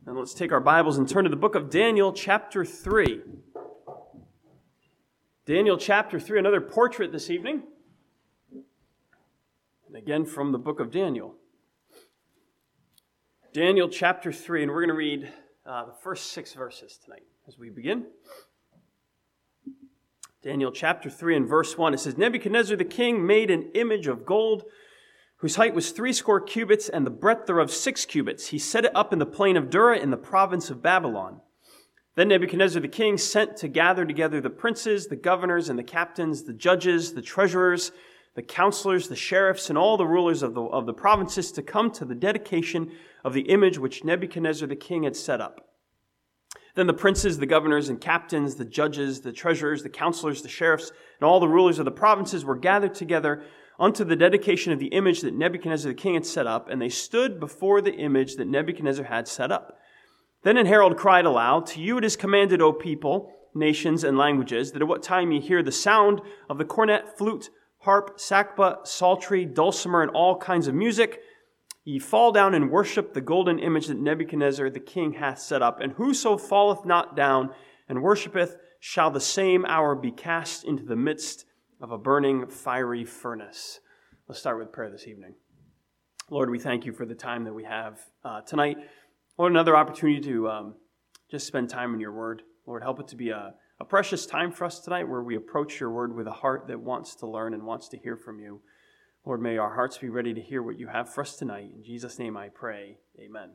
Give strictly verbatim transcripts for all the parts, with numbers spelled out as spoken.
And let's take our Bibles and turn to the book of Daniel, chapter three. Daniel, chapter three, another portrait this evening. And again from the book of Daniel. Daniel, chapter three, and we're going to read uh, the first six verses tonight as we begin. Daniel, chapter three, and verse one, it says, Nebuchadnezzar the king made an image of gold, whose height was threescore cubits, and the breadth thereof six cubits. He set it up in the plain of Dura in the province of Babylon. Then Nebuchadnezzar the king sent to gather together the princes, the governors, and the captains, the judges, the treasurers, the counselors, the sheriffs, and all the rulers of the, of the provinces to come to the dedication of the image which Nebuchadnezzar the king had set up. Then the princes, the governors, and captains, the judges, the treasurers, the counselors, the sheriffs, and all the rulers of the provinces were gathered together unto the dedication of the image that Nebuchadnezzar the king had set up, and they stood before the image that Nebuchadnezzar had set up. Then an herald cried aloud, To you it is commanded, O people, nations, and languages, that at what time ye hear the sound of the cornet, flute, harp, sackbut, psaltery, dulcimer, and all kinds of music, ye fall down and worship the golden image that Nebuchadnezzar the king hath set up. And whoso falleth not down and worshipeth shall the same hour be cast into the midst of a burning fiery furnace. Let's start with prayer this evening. Lord, we thank you for the time that we have uh, tonight. Lord, another opportunity to um, just spend time in your word. Lord, help it to be a, a precious time for us tonight where we approach your word with a heart that wants to learn and wants to hear from you. Lord, may our hearts be ready to hear what you have for us tonight. In Jesus' name I pray, amen.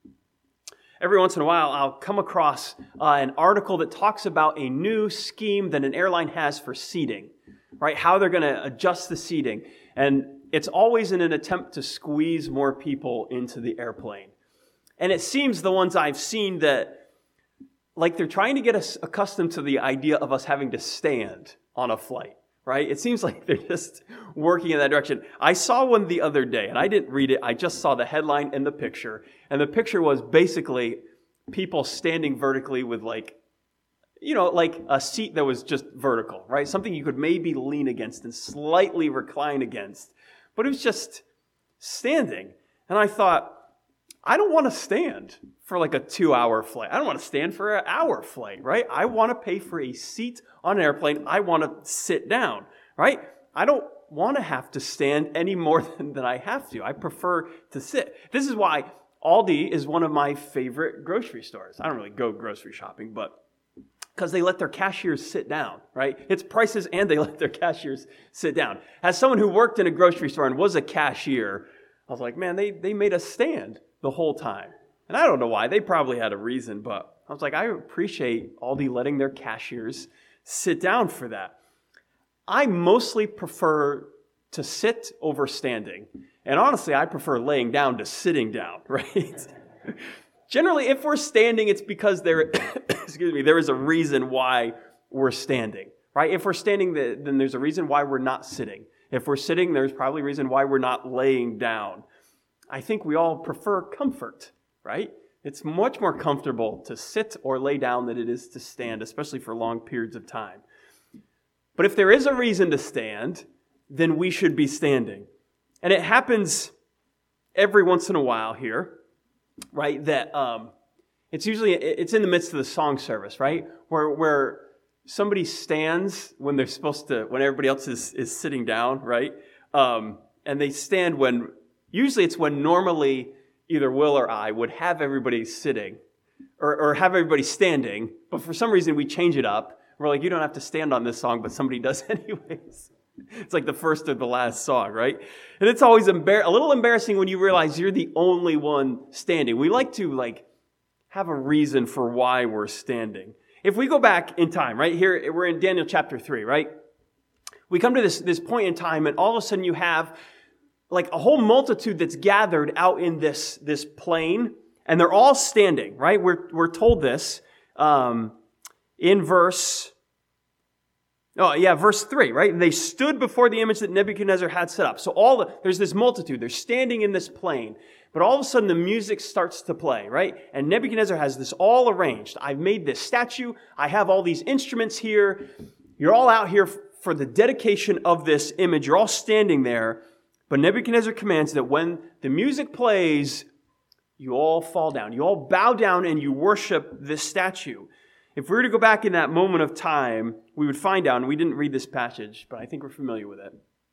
Every once in a while, I'll come across uh, an article that talks about a new scheme that an airline has for seating, right? How they're going to adjust the seating. And it's always in an attempt to squeeze more people into the airplane. And it seems the ones I've seen that, like they're trying to get us accustomed to the idea of us having to stand on a flight, right? It seems like they're just working in that direction. I saw one the other day, and I didn't read it. I just saw the headline and the picture. And the picture was basically people standing vertically with like, you know, like a seat that was just vertical, right? Something you could maybe lean against and slightly recline against. But it was just standing. And I thought, I don't want to stand for like a two-hour flight. I don't want to stand for an hour flight, right? I want to pay for a seat on an airplane. I want to sit down, right? I don't want to have to stand any more than, than I have to. I prefer to sit. This is why Aldi is one of my favorite grocery stores. I don't really go grocery shopping, but because they let their cashiers sit down, right? It's prices and they let their cashiers sit down. As someone who worked in a grocery store and was a cashier, I was like, man, they, they made us stand the whole time. And I don't know why. They probably had a reason, but I was like, I appreciate Aldi letting their cashiers sit down for that. I mostly prefer to sit over standing. And honestly, I prefer laying down to sitting down, right? Generally, if we're standing, it's because there, excuse me, there is a reason why we're standing, right? If we're standing, then there's a reason why we're not sitting. If we're sitting, there's probably a reason why we're not laying down. I think we all prefer comfort, right? It's much more comfortable to sit or lay down than it is to stand, especially for long periods of time. But if there is a reason to stand, then we should be standing. And it happens every once in a while here, right? That um, it's usually, it's in the midst of the song service, right? Where where somebody stands when they're supposed to, when everybody else is, is sitting down, right? Um, and they stand when, usually it's when normally either Will or I would have everybody sitting or, or have everybody standing, but for some reason we change it up. We're like, you don't have to stand on this song, but somebody does anyways. It's like the first or the last song, right? And it's always embar- a little embarrassing when you realize you're the only one standing. We like to like have a reason for why we're standing. If we go back in time, right here, we're in Daniel chapter three, right? We come to this, this point in time and all of a sudden you have like a whole multitude that's gathered out in this, this plain and they're all standing, right? We're, we're told this um, in verse... Oh, yeah, verse three, right? And they stood before the image that Nebuchadnezzar had set up. So all the, there's this multitude. They're standing in this plain. But all of a sudden, the music starts to play, right? And Nebuchadnezzar has this all arranged. I've made this statue. I have all these instruments here. You're all out here for the dedication of this image. You're all standing there. But Nebuchadnezzar commands that when the music plays, You all fall down. You all bow down and you worship this statue. If we were to go back in that moment of time, we would find out, and we didn't read this passage, but I think we're familiar with it.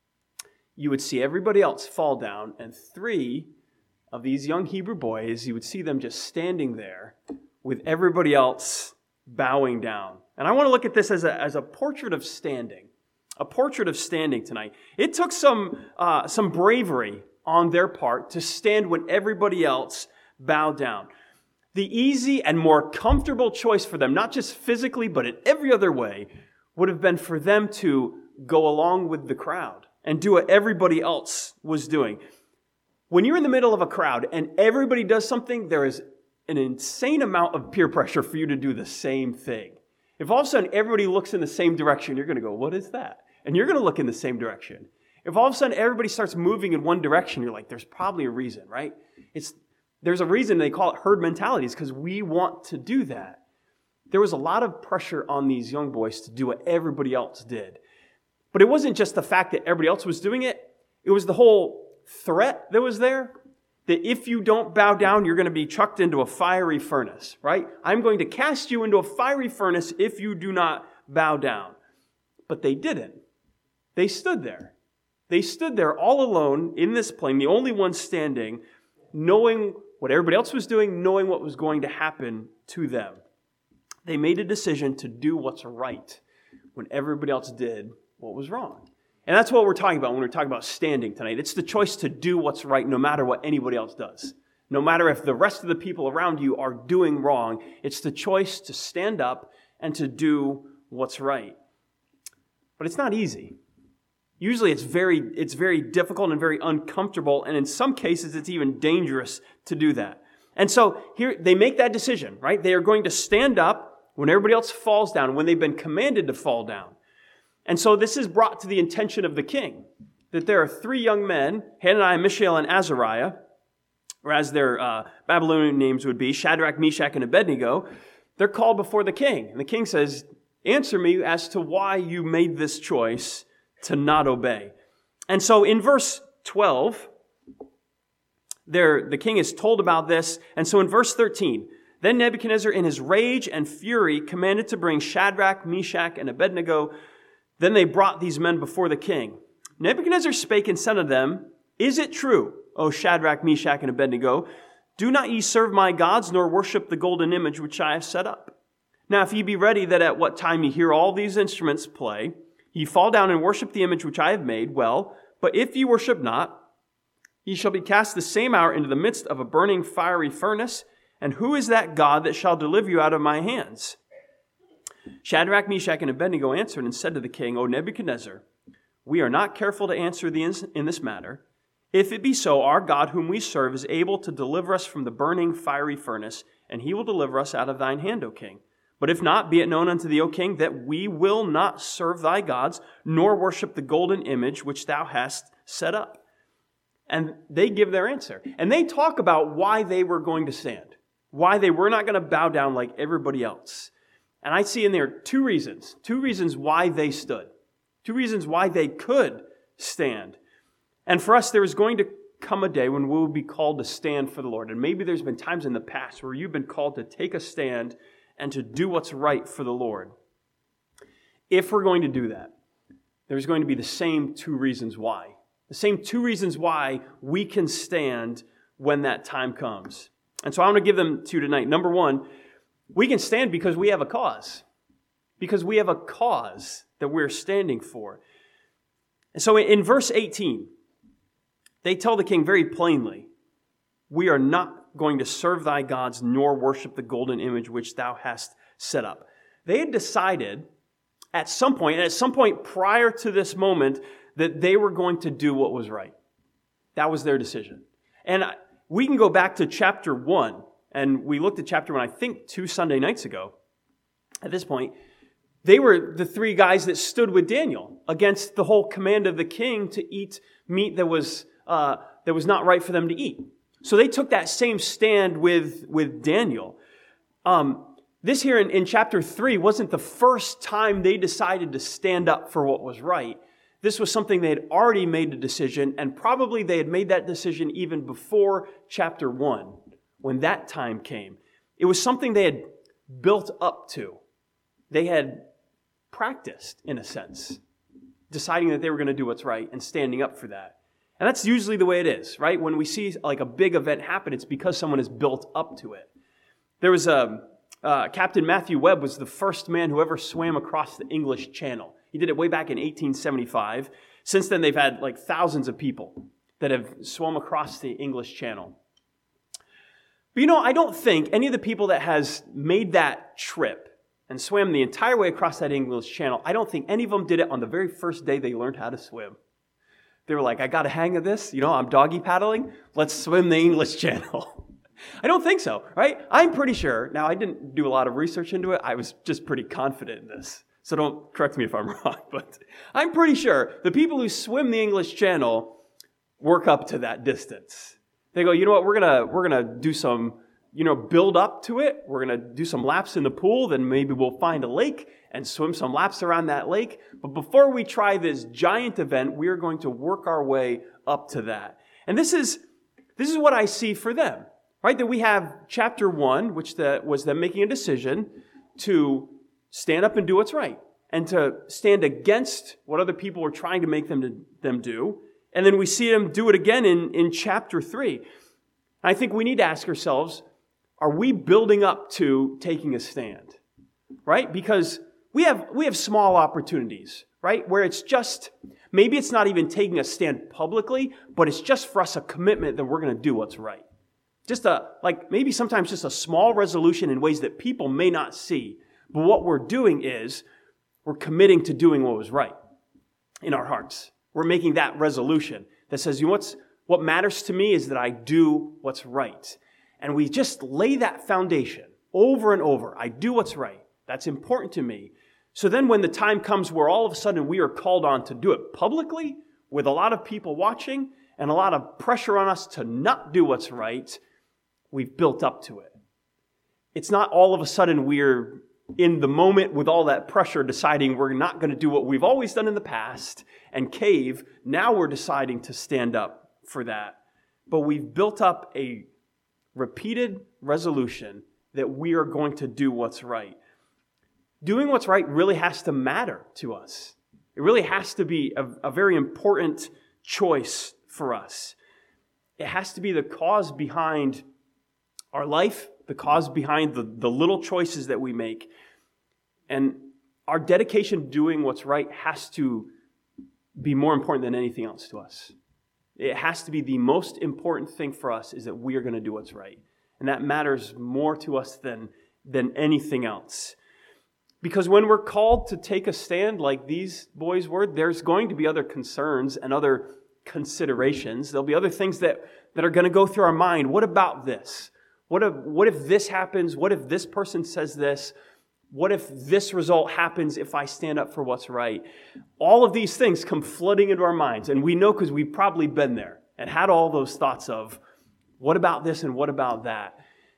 You would see everybody else fall down, and three of these young Hebrew boys, you would see them just standing there with everybody else bowing down. And I want to look at this as a, as a portrait of standing. A portrait of standing tonight. It took some, uh, some bravery on their part to stand when everybody else bowed down. The easy and more comfortable choice for them, not just physically, but in every other way, would have been for them to go along with the crowd and do what everybody else was doing. When you're in the middle of a crowd and everybody does something, there is an insane amount of peer pressure for you to do the same thing. If all of a sudden everybody looks in the same direction, you're going to go, what is that? And you're going to look in the same direction. If all of a sudden everybody starts moving in one direction, you're like, there's probably a reason, right? It's There's a reason they call it herd mentality, is because we want to do that. There was a lot of pressure on these young boys to do what everybody else did. But it wasn't just the fact that everybody else was doing it. It was the whole threat that was there. That if you don't bow down, you're going to be chucked into a fiery furnace, right? I'm going to cast you into a fiery furnace if you do not bow down. But they didn't. They stood there. They stood there all alone in this plain, the only one standing, knowing what everybody else was doing, knowing what was going to happen to them. They made a decision to do what's right when everybody else did what was wrong. And that's what we're talking about when we're talking about standing tonight. It's the choice to do what's right no matter what anybody else does. No matter if the rest of the people around you are doing wrong, it's the choice to stand up and to do what's right. But it's not easy. Usually it's very, it's very difficult and very uncomfortable, and in some cases it's even dangerous to do that. And so here they make that decision, right? They are going to stand up when everybody else falls down, when they've been commanded to fall down. And so this is brought to the attention of the king, that there are three young men, Hananiah, Mishael, and Azariah, or as their uh, Babylonian names would be, Shadrach, Meshach, and Abednego. They're called before the king. And the king says, answer me as to why you made this choice to not obey. And so in verse twelve, there the king is told about this. And so in verse thirteen, then Nebuchadnezzar in his rage and fury commanded to bring Shadrach, Meshach, and Abednego. Then they brought these men before the king. Nebuchadnezzar spake and said unto them, is it true, O Shadrach, Meshach, and Abednego, do not ye serve my gods, nor worship the golden image which I have set up? Now if ye be ready that at what time ye hear all these instruments play, ye fall down and worship the image which I have made, well, but if ye worship not, ye shall be cast the same hour into the midst of a burning fiery furnace. And who is that God that shall deliver you out of my hands? Shadrach, Meshach, and Abednego answered and said to the king, O Nebuchadnezzar, we are not careful to answer thee in this matter. If it be so, our God whom we serve is able to deliver us from the burning fiery furnace, and he will deliver us out of thine hand, O king. But if not, be it known unto thee, O king, that we will not serve thy gods, nor worship the golden image which thou hast set up. And they give their answer. And they talk about why they were going to stand, why they were not going to bow down like everybody else. And I see in there two reasons, two reasons why they stood, two reasons why they could stand. And for us, there is going to come a day when we will be called to stand for the Lord. And maybe there's been times in the past where you've been called to take a stand and to do what's right for the Lord. If we're going to do that, there's going to be the same two reasons why. The same two reasons why we can stand when that time comes. And so I want to give them to you tonight. Number one, we can stand because we have a cause. Because we have a cause that we're standing for. And so in verse eighteen, they tell the king very plainly, we are not going to serve thy gods nor worship the golden image which thou hast set up. They had decided at some point, and at some point prior to this moment, that they were going to do what was right. That was their decision. And we can go back to chapter one, and we looked at chapter one, I think, two Sunday nights ago. At this point, they were the three guys that stood with Daniel against the whole command of the king to eat meat that was uh, that was not right for them to eat. So they took that same stand with, with Daniel. Um, this here in, in chapter three wasn't the first time they decided to stand up for what was right. This was something they had already made a decision, and probably they had made that decision even before chapter one, when that time came. It was something they had built up to. They had practiced, in a sense, deciding that they were going to do what's right and standing up for that. And that's usually the way it is, right? When we see like a big event happen, it's because someone has built up to it. There was a uh, Captain Matthew Webb was the first man who ever swam across the English Channel. He did it way back in eighteen seventy-five. Since then, they've had like thousands of people that have swum across the English Channel. But you know, I don't think any of the people that has made that trip and swam the entire way across that English Channel, I don't think any of them did it on the very first day they learned how to swim. They were like, I got a hang of this. You know, I'm doggy paddling. Let's swim the English Channel. I don't think so, right? I'm pretty sure. Now, I didn't do a lot of research into it. I was just pretty confident in this. So don't correct me if I'm wrong. But I'm pretty sure the people who swim the English Channel work up to that distance. They go, you know what, we're gonna we're gonna do some, you know, build up to it. We're gonna do some laps in the pool. Then maybe we'll find a lake and swim some laps around that lake. But before we try this giant event, we are going to work our way up to that. And this is this is what I see for them, right? That we have chapter one, which the, was them making a decision to stand up and do what's right, and to stand against what other people were trying to make them to, them do. And then we see them do it again in, in chapter three. I think we need to ask ourselves, are we building up to taking a stand? Right? Because we have we have small opportunities, right? Where it's just, maybe it's not even taking a stand publicly, but it's just for us a commitment that we're going to do what's right. Just a, like maybe sometimes just a small resolution in ways that people may not see. But what we're doing is we're committing to doing what was right in our hearts. We're making that resolution that says, you know what's, what matters to me is that I do what's right. And we just lay that foundation over and over. I do what's right. That's important to me. So then when the time comes where all of a sudden we are called on to do it publicly with a lot of people watching and a lot of pressure on us to not do what's right, we've built up to it. It's not all of a sudden we're in the moment with all that pressure deciding we're not going to do what we've always done in the past and cave. Now we're deciding to stand up for that. But we've built up a repeated resolution that we are going to do what's right. Doing what's right really has to matter to us. It really has to be a, a very important choice for us. It has to be the cause behind our life, the cause behind the, the little choices that we make. And our dedication to doing what's right has to be more important than anything else to us. It has to be the most important thing for us is that we are going to do what's right. And that matters more to us than, than anything else. Because when we're called to take a stand like these boys were, there's going to be other concerns and other considerations. There'll be other things that, that are going to go through our mind. What about this? What if, what if this happens? What if this person says this? What if this result happens if I stand up for what's right? All of these things come flooding into our minds. And we know because we've probably been there and had all those thoughts of, what about this and what about that?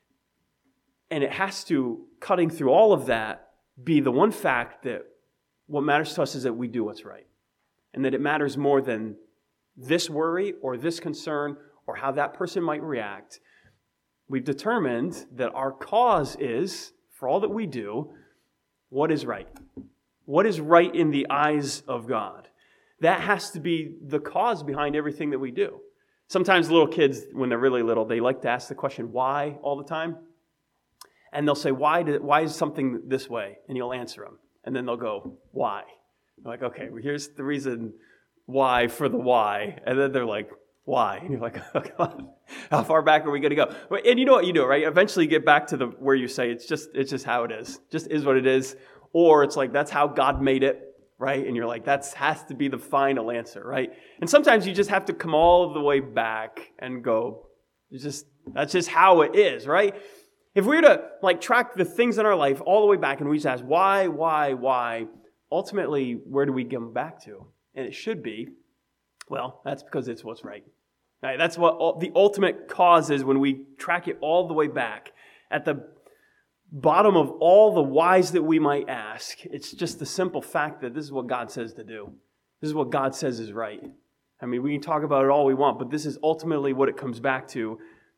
And it has to, cutting through all of that, be the one fact that what matters to us is that we do what's right. And that it matters more than this worry or this concern or how that person might react. We've determined that our cause is, for all that we do, what is right. What is right in the eyes of God. That has to be the cause behind everything that we do. Sometimes little kids, when they're really little, they like to ask the question, why, all the time. And they'll say, why, did, why is something this way? And you'll answer them. And then they'll go, why? They're like, okay, well, here's the reason why for the why. And then they're like, why? And you're like, oh, God, how far back are we going to go? And you know what you do, right? Eventually you get back to the where you say it's just it's just how it is. Just is what it is. Or it's like, that's how God made it, right? And you're like, that has to be the final answer, right? And sometimes you just have to come all the way back and go, it's just that's just how it is, right? If we were to like track the things in our life all the way back and we just ask why, why, why, ultimately, where do we come back to? And it should be, well, that's because it's what's right. Right? That's what the ultimate cause is when we track it all the way back. At the bottom of all the whys that we might ask, it's just the simple fact that this is what God says to do. This is what God says is right. I mean, we can talk about it all we want, but this is ultimately what it comes back to.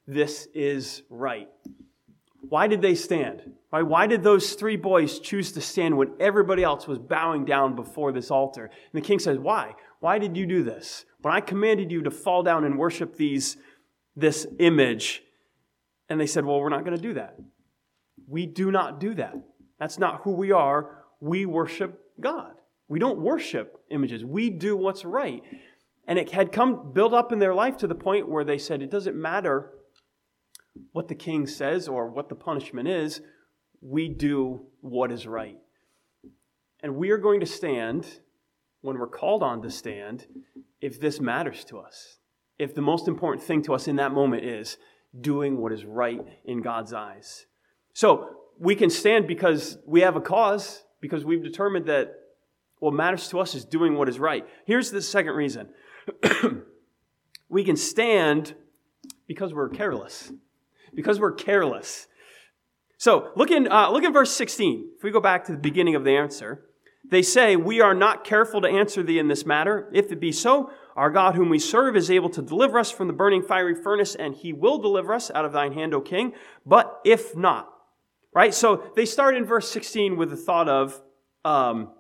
this is right. Why did they stand? Why, why did those three boys choose to stand when everybody else was bowing down before this altar? And the king says, why? Why did you do this? When I commanded you to fall down and worship these, this image. And they said, well, we're not going to do that. We do not do that. That's not who we are. We worship God. We don't worship images. We do what's right. And it had come built up in their life to the point where they said, it doesn't matter what the king says or what the punishment is. We do what is right. And we are going to stand when we're called on to stand if this matters to us. If the most important thing to us in that moment is doing what is right in God's eyes. So we can stand because we have a cause, because we've determined that what matters to us is doing what is right. Here's the second reason. We can stand because we're careless. Because we're careless. So look in, uh, look in verse sixteen. If we go back to the beginning of the answer, they say, we are not careful to answer thee in this matter. If it be so, our God whom we serve is able to deliver us from the burning fiery furnace, and he will deliver us out of thine hand, O king. But if not, right? So they start in verse sixteen with the thought of, um,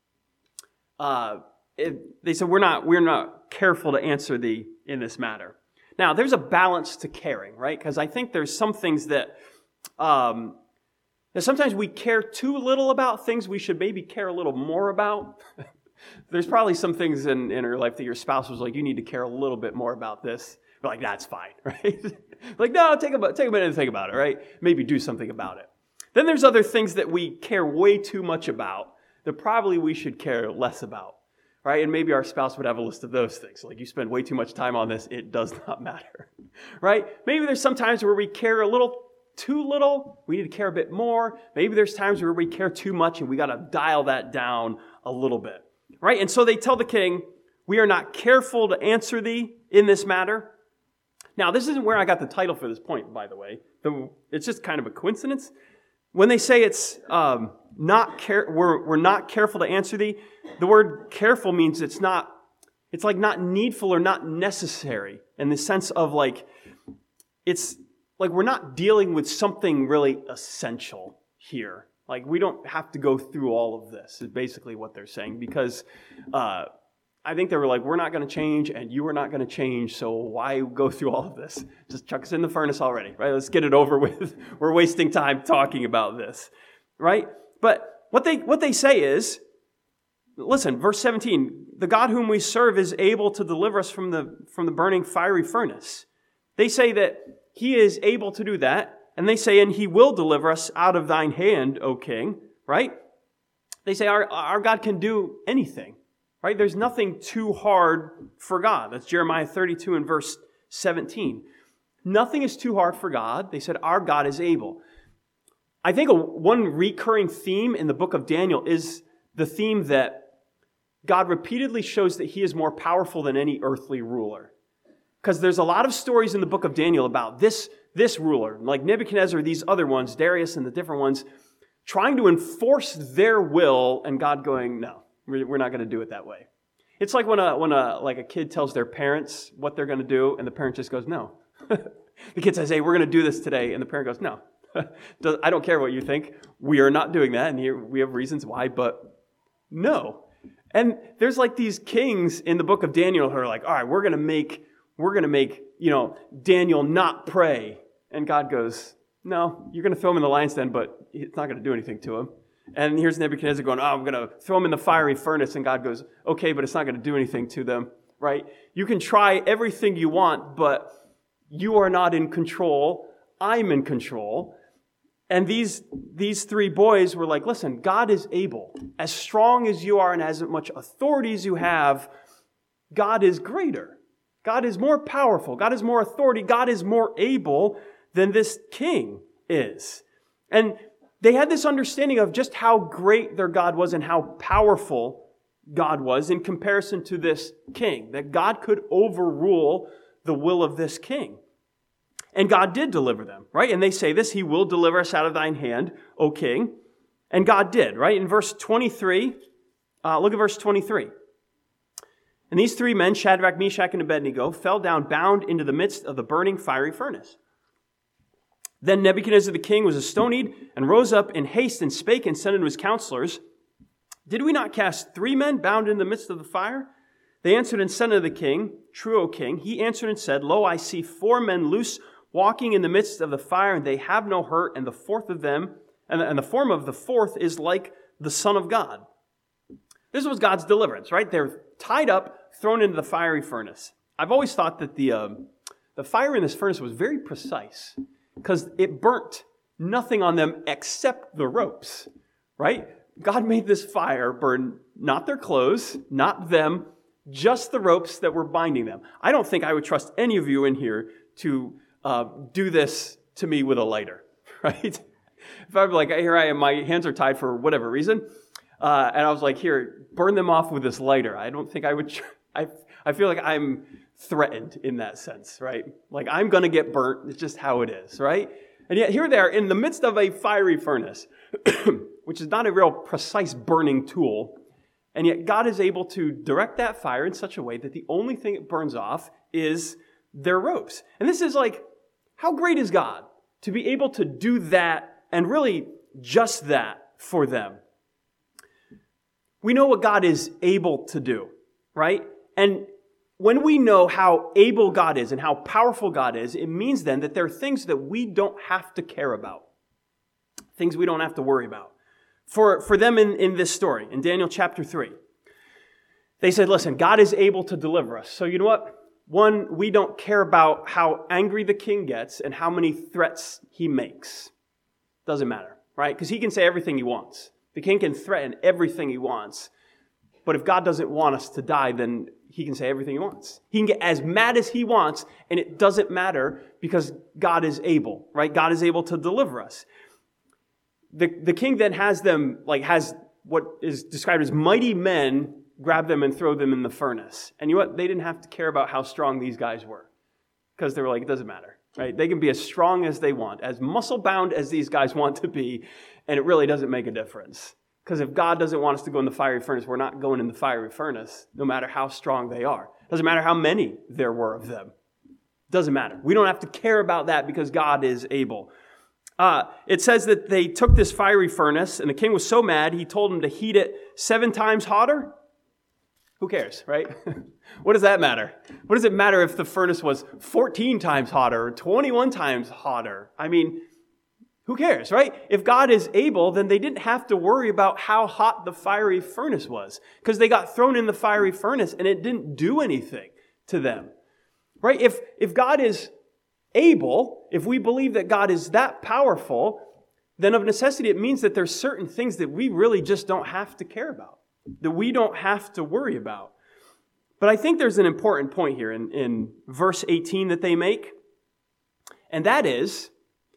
uh, it, they said, we're not, we're not careful to answer thee in this matter. Now, there's a balance to caring, right? Because I think there's some things that, um, that sometimes we care too little about things we should maybe care a little more about. There's probably some things in, in your life that your spouse was like, you need to care a little bit more about this. You're like, that's fine, right? Like, no, take a, take a minute and think about it, right? Maybe do something about it. Then there's other things that we care way too much about that probably we should care less about, right? And maybe our spouse would have a list of those things. Like, you spend way too much time on this, it does not matter, right? Maybe there's some times where we care a little too little, we need to care a bit more. Maybe there's times where we care too much and we got to dial that down a little bit, right? And so they tell the king, we are not careful to answer thee in this matter. Now, this isn't where I got the title for this point, by the way. It's just kind of a coincidence. When they say it's um, not care, we're, we're not careful to answer thee, the word careful means it's not, it's like not needful or not necessary in the sense of like, it's like we're not dealing with something really essential here. Like, we don't have to go through all of this, is basically what they're saying, because uh, I think they were like, we're not going to change and you are not going to change, so why go through all of this? Just chuck us in the furnace already, right? Let's get it over with. We're wasting time talking about this, right? But what they what they say is, listen, verse seventeen, the God whom we serve is able to deliver us from the from the burning fiery furnace. They say that he is able to do that, and they say, and he will deliver us out of thine hand, O king, right? They say our, our God can do anything, right? There's nothing too hard for God. That's Jeremiah thirty-two and verse seventeen. Nothing is too hard for God. They said our God is able. I think a, one recurring theme in the book of Daniel is the theme that God repeatedly shows that he is more powerful than any earthly ruler. Because there's a lot of stories in the book of Daniel about this, this ruler, like Nebuchadnezzar, these other ones, Darius and the different ones, trying to enforce their will, and God going, no, we're not going to do it that way. It's like when a when a like a kid tells their parents what they're going to do, and the parent just goes, no. The kid says, hey, we're going to do this today, and the parent goes, no. I don't care what you think. We are not doing that, and here we have reasons why, but no. And there's like these kings in the book of Daniel who are like, all right, we're going to make We're going to make, you know, Daniel not pray. And God goes, no, you're going to throw him in the lion's den, but it's not going to do anything to him. And here's Nebuchadnezzar going, oh, I'm going to throw him in the fiery furnace. And God goes, okay, but it's not going to do anything to them, right? You can try everything you want, but you are not in control. I'm in control. And these, these three boys were like, listen, God is able. As strong as you are and as much authority as you have, God is greater. God is more powerful. God is more authority. God is more able than this king is. And they had this understanding of just how great their God was and how powerful God was in comparison to this king, that God could overrule the will of this king. And God did deliver them, right? And they say this, he will deliver us out of thine hand, O king. And God did, right? In verse twenty-three, uh, look at verse twenty-three. And these three men, Shadrach, Meshach, and Abednego, fell down bound into the midst of the burning fiery furnace. Then Nebuchadnezzar the king was astonied and rose up in haste and spake and said unto his counselors, Did we not cast three men bound in the midst of the fire? They answered and said unto the king, True, O king. He answered and said, Lo, I see four men loose walking in the midst of the fire, and they have no hurt, and the fourth of them, and the, and the form of the fourth is like the Son of God. This was God's deliverance, right? They're tied up, thrown into the fiery furnace. I've always thought that the um, the fire in this furnace was very precise because it burnt nothing on them except the ropes, right? God made this fire burn not their clothes, not them, just the ropes that were binding them. I don't think I would trust any of you in here to uh, do this to me with a lighter, right? If I'm like, here I am, my hands are tied for whatever reason, uh, and I was like, here, burn them off with this lighter. I don't think I would, tr- I, I feel like I'm threatened in that sense, right? Like I'm going to get burnt. It's just how it is, right? And yet here they are in the midst of a fiery furnace, which is not a real precise burning tool. And yet God is able to direct that fire in such a way that the only thing it burns off is their ropes. And this is like, how great is God to be able to do that and really just that for them? We know what God is able to do, right? And when we know how able God is and how powerful God is, it means then that there are things that we don't have to care about. Things we don't have to worry about. For, for them in, in this story, in Daniel chapter three, they said, listen, God is able to deliver us. So you know what? One, we don't care about how angry the king gets and how many threats he makes. Doesn't matter, right? Because he can say everything he wants. The king can threaten everything he wants. But if God doesn't want us to die, then he can say everything he wants. He can get as mad as he wants, and it doesn't matter because God is able, right? God is able to deliver us. The, the king then has them, like has what is described as mighty men grab them and throw them in the furnace. And you know what? They didn't have to care about how strong these guys were because they were like, it doesn't matter, right? They can be as strong as they want, as muscle-bound as these guys want to be, and it really doesn't make a difference. Because if God doesn't want us to go in the fiery furnace, we're not going in the fiery furnace, no matter how strong they are. Doesn't matter how many there were of them. Doesn't matter. We don't have to care about that because God is able. Uh, it says that they took this fiery furnace, and the king was so mad, he told him to heat it seven times hotter. Who cares, right? What does that matter? What does it matter if the furnace was fourteen times hotter or twenty-one times hotter? I mean, who cares, right? If God is able, then they didn't have to worry about how hot the fiery furnace was because they got thrown in the fiery furnace and it didn't do anything to them, right? If, if God is able, if we believe that God is that powerful, then of necessity it means that there's certain things that we really just don't have to care about, that we don't have to worry about. But I think there's an important point here in, in verse eighteen that they make, and that is,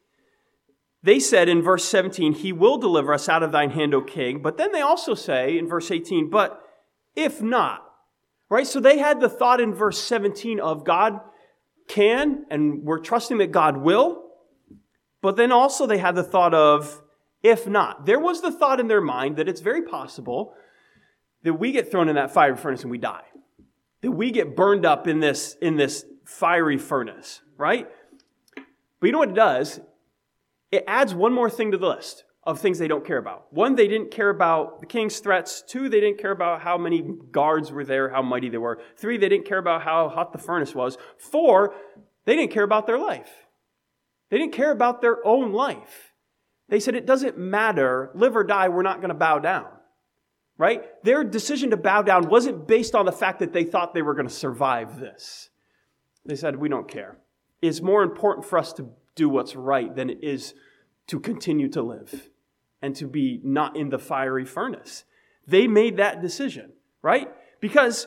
they said in verse seventeen, He will deliver us out of thine hand, O king. But then they also say in verse eighteen, but if not, right? So they had the thought in verse seventeen of God can, and we're trusting that God will. But then also they had the thought of if not. There was the thought in their mind that it's very possible that we get thrown in that fiery furnace and we die. That we get burned up in this, in this fiery furnace, right? But you know what it does? It adds one more thing to the list of things they don't care about. One, they didn't care about the king's threats. Two, they didn't care about how many guards were there, how mighty they were. Three, they didn't care about how hot the furnace was. Four, they didn't care about their life. They didn't care about their own life. They said, it doesn't matter, live or die, we're not going to bow down. Right? Their decision to bow down wasn't based on the fact that they thought they were going to survive this. They said, we don't care. It's more important for us to do what's right than it is to continue to live and to be not in the fiery furnace. They made that decision, right? Because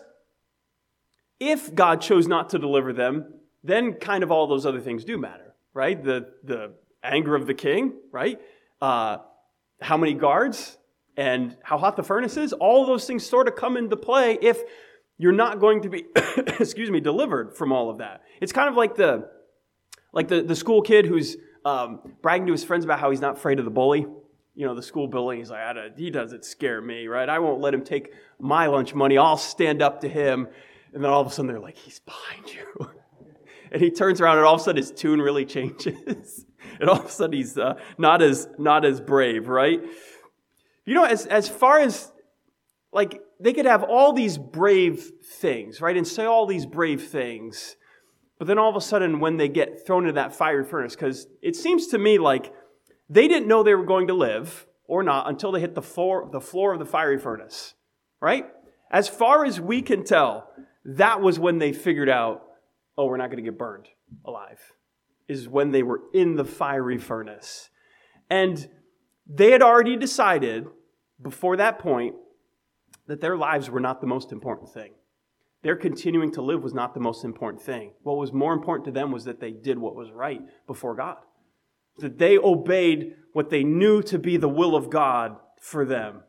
if God chose not to deliver them, then kind of all those other things do matter, right? The the anger of the king, right? Uh, how many guards and how hot the furnace is, all those things sort of come into play if you're not going to be, excuse me, delivered from all of that. It's kind of like the Like the, the school kid who's um, bragging to his friends about how he's not afraid of the bully. You know, the school bully, he's like, he doesn't scare me, right? I won't let him take my lunch money. I'll stand up to him. And then all of a sudden they're like, he's behind you. And he turns around and all of a sudden his tune really changes. and all of a sudden he's uh, not as not as brave, right? You know, as as far as, like, they could have all these brave things, right, and say all these brave things, but then all of a sudden when they get thrown into that fiery furnace, because it seems to me like they didn't know they were going to live or not until they hit the floor, the floor of the fiery furnace, right? As far as we can tell, that was when they figured out, oh, we're not going to get burned alive, is when they were in the fiery furnace. And they had already decided before that point that their lives were not the most important thing. Their continuing to live was not the most important thing. What was more important to them was that they did what was right before God. That they obeyed what they knew to be the will of God for them.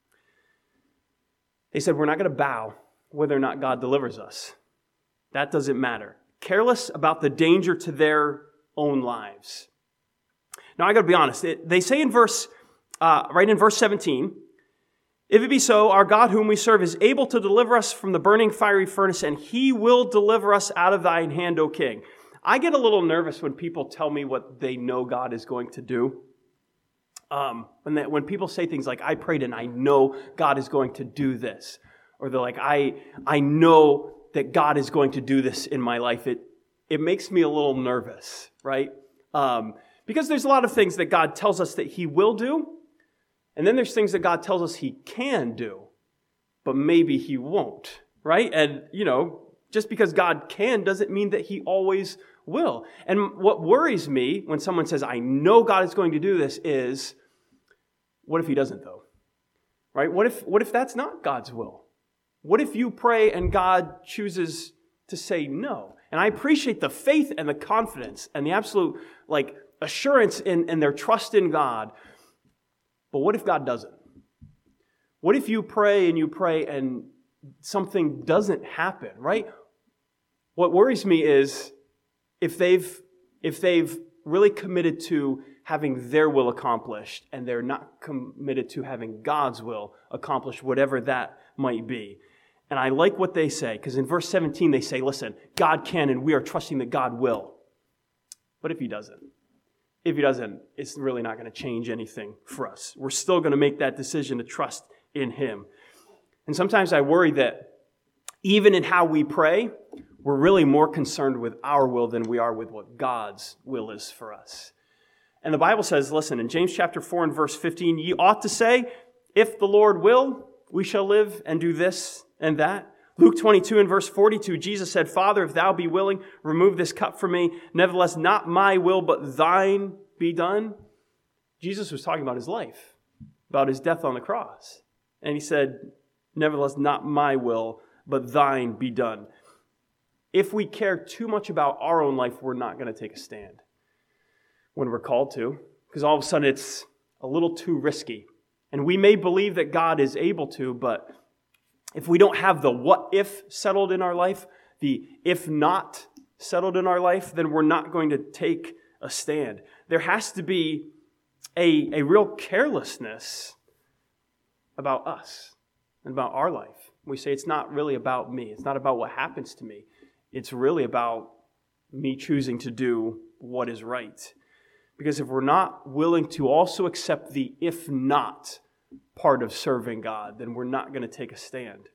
They said, we're not going to bow whether or not God delivers us. That doesn't matter. Careless about the danger to their own lives. Now, I got to be honest. It, they say in verse, uh, right in verse seventeen, if it be so, our God whom we serve is able to deliver us from the burning fiery furnace, and he will deliver us out of thine hand, O king. I get a little nervous when people tell me what they know God is going to do. Um, when, they, when people say things like, I prayed and I know God is going to do this. Or they're like, I, I know that God is going to do this in my life. It, it makes me a little nervous, right? Um, because there's a lot of things that God tells us that he will do. And then there's things that God tells us he can do, but maybe he won't, right? And, you know, just because God can doesn't mean that he always will. And what worries me when someone says, I know God is going to do this, is, what if he doesn't, though? Right? What if, what if that's not God's will? What if you pray and God chooses to say no? And I appreciate the faith and the confidence and the absolute, like, assurance in, in their trust in God. But what if God doesn't? What if you pray and you pray and something doesn't happen, right? What worries me is if they've if they've really committed to having their will accomplished and they're not committed to having God's will accomplished, whatever that might be. And I like what they say, because in verse seventeen they say, listen, God can and we are trusting that God will. But if he doesn't? If he doesn't, it's really not going to change anything for us. We're still going to make that decision to trust in him. And sometimes I worry that even in how we pray, we're really more concerned with our will than we are with what God's will is for us. And the Bible says, listen, in James chapter four and verse fifteen, ye ought to say, if the Lord will, we shall live and do this and that. Luke twenty-two and verse forty-two, Jesus said, Father, if thou be willing, remove this cup from me. Nevertheless, not my will, but thine be done. Jesus was talking about his life, about his death on the cross. And he said, nevertheless, not my will, but thine be done. If we care too much about our own life, we're not going to take a stand when we're called to, because all of a sudden it's a little too risky. And we may believe that God is able to, but if we don't have the what if settled in our life, the if not settled in our life, then we're not going to take a stand. There has to be a, a real carelessness about us and about our life. We say it's not really about me. It's not about what happens to me. It's really about me choosing to do what is right. Because if we're not willing to also accept the if not part of serving God, then we're not going to take a stand.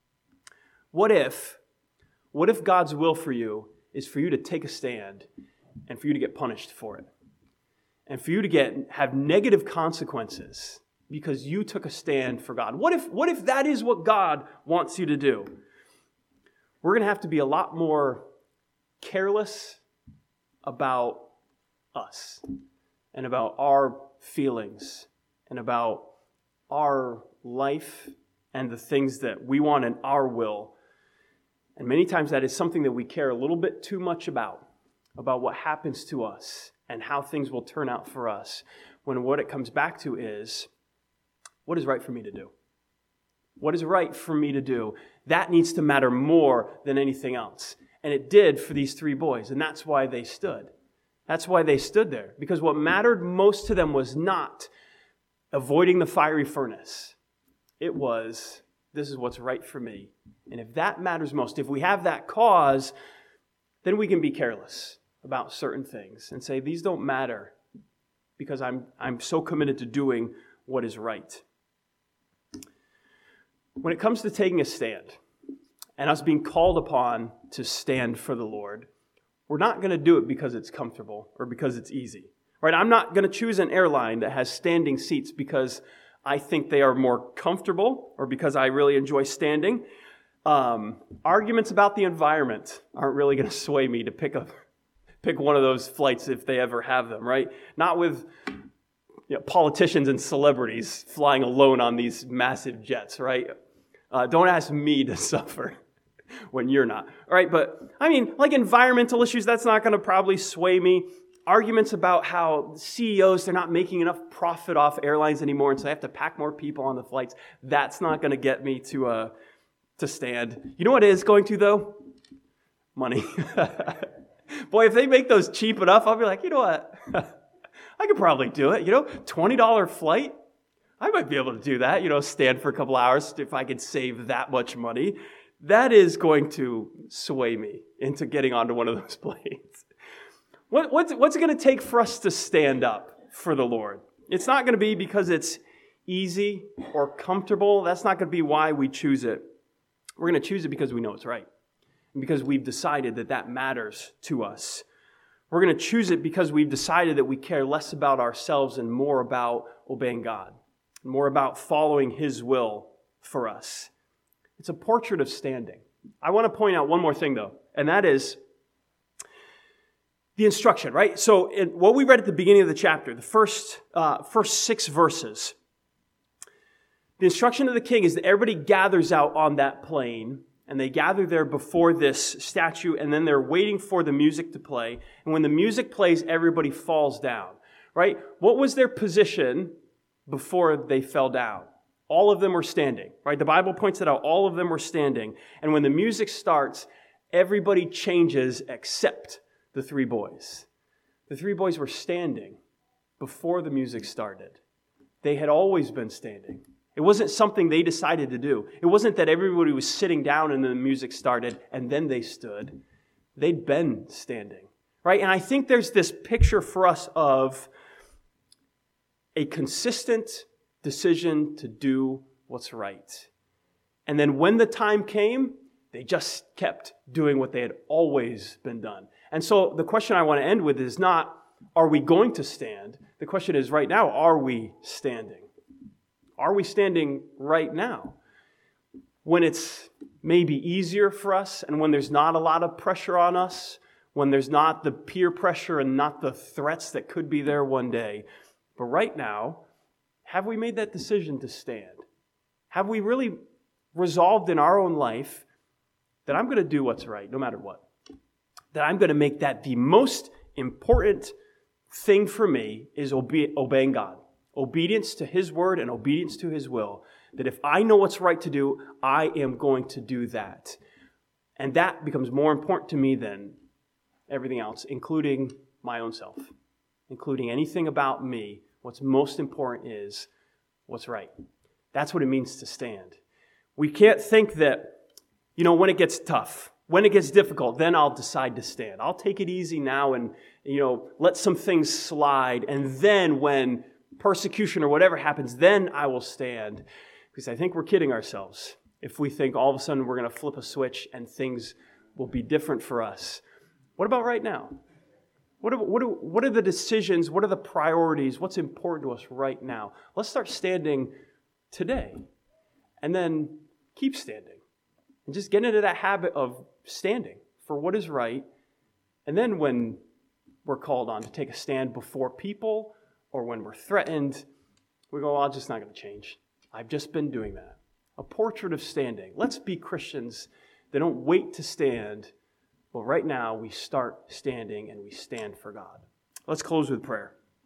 What if, what if God's will for you is for you to take a stand and for you to get punished for it? And for you to get have negative consequences because you took a stand for God? What if, what if that is what God wants you to do? We're going to have to be a lot more careless about us and about our feelings and about our life and the things that we want in our will. And many times that is something that we care a little bit too much about, about what happens to us and how things will turn out for us, when what it comes back to is, what is right for me to do? What is right for me to do? That needs to matter more than anything else. And it did for these three boys, and that's why they stood. That's why they stood there, because what mattered most to them was not avoiding the fiery furnace. It was, this is what's right for me. And if that matters most, if we have that cause, then we can be careless about certain things and say, these don't matter because I'm, I'm so committed to doing what is right. When it comes to taking a stand and us being called upon to stand for the Lord, we're not going to do it because it's comfortable or because it's easy. Right? I'm not going to choose an airline that has standing seats because I think they are more comfortable or because I really enjoy standing. Um, arguments about the environment aren't really going to sway me to pick up, pick one of those flights if they ever have them, right? Not with you know, politicians and celebrities flying alone on these massive jets, right? Uh, don't ask me to suffer when you're not, all right? But I mean, like environmental issues, that's not going to probably sway me. Arguments about how C E Os, they're not making enough profit off airlines anymore, and so they have to pack more people on the flights. That's not going to get me to uh, to stand. You know what it is going to, though? Money. Boy, if they make those cheap enough, I'll be like, you know what? I could probably do it. You know, twenty dollars flight? I might be able to do that, you know, stand for a couple hours if I could save that much money. That is going to sway me into getting onto one of those planes. What, what's, what's it going to take for us to stand up for the Lord? It's not going to be because it's easy or comfortable. That's not going to be why we choose it. We're going to choose it because we know it's right. And because we've decided that that matters to us. We're going to choose it because we've decided that we care less about ourselves and more about obeying God. More about following His will for us. It's a portrait of standing. I want to point out one more thing, though, and that is the instruction, right? So in what we read at the beginning of the chapter, the first, uh, first six verses, the instruction of the king is that everybody gathers out on that plain, and they gather there before this statue, and then they're waiting for the music to play. And when the music plays, everybody falls down, right? What was their position before they fell down? All of them were standing, right? The Bible points it out. All of them were standing. And when the music starts, everybody changes except the three boys. The three boys were standing before the music started. They had always been standing. It wasn't something they decided to do. It wasn't that everybody was sitting down and then the music started and then they stood. They'd been standing, right? And I think there's this picture for us of a consistent decision to do what's right. And then when the time came, they just kept doing what they had always been done. And so the question I want to end with is not, are we going to stand? The question is right now, are we standing? Are we standing right now? When it's maybe easier for us and when there's not a lot of pressure on us, when there's not the peer pressure and not the threats that could be there one day. But right now, have we made that decision to stand? Have we really resolved in our own life that I'm going to do what's right no matter what? That I'm going to make that the most important thing for me is obe- obeying God. Obedience to His word and obedience to His will. That if I know what's right to do, I am going to do that. And that becomes more important to me than everything else, including my own self. Including anything about me. What's most important is what's right. That's what it means to stand. We can't think that, you know, when it gets tough, when it gets difficult, then I'll decide to stand. I'll take it easy now and, you know, let some things slide. And then when persecution or whatever happens, then I will stand. Because I think we're kidding ourselves if we think all of a sudden we're going to flip a switch and things will be different for us. What about right now? What are, what, are, what are the decisions? What are the priorities? What's important to us right now? Let's start standing today and then keep standing and just get into that habit of standing for what is right. And then when we're called on to take a stand before people or when we're threatened, we go, well, I'm just not going to change. I've just been doing that. A portrait of standing. Let's be Christians that don't wait to stand. Well, right now we start standing and we stand for God. Let's close with prayer.